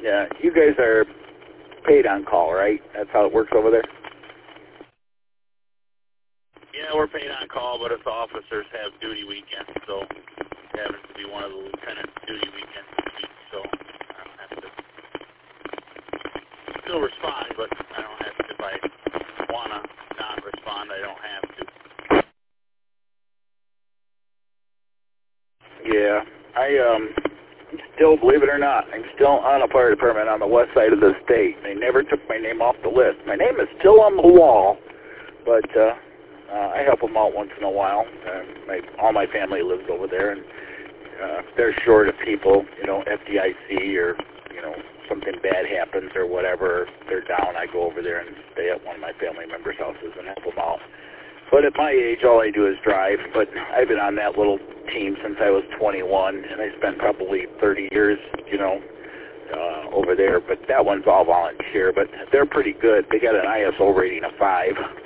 Yeah, you guys are paid on call, right? That's how it works over there? Yeah, we're paid on call, but us officers have duty weekends, so it happens to be one of the lieutenant's duty weekends this week, so I don't have to still respond, but I don't have to. If I want to not respond, I don't have to. Yeah, still, believe it or not, I'm still on a fire department on the west side of the state. They never took my name off the list. My name is still on the wall, but I help them out once in a while. All my family lives over there, and if they're short of people, FDIC or, something bad happens or whatever, they're down, I go over there and stay at one of my family members' houses and help them out. But at my age, all I do is drive. But I've been on that little team since I was 21, and I spent probably 30 years, over there. But that one's all volunteer. But they're pretty good. They got an ISO rating of 5.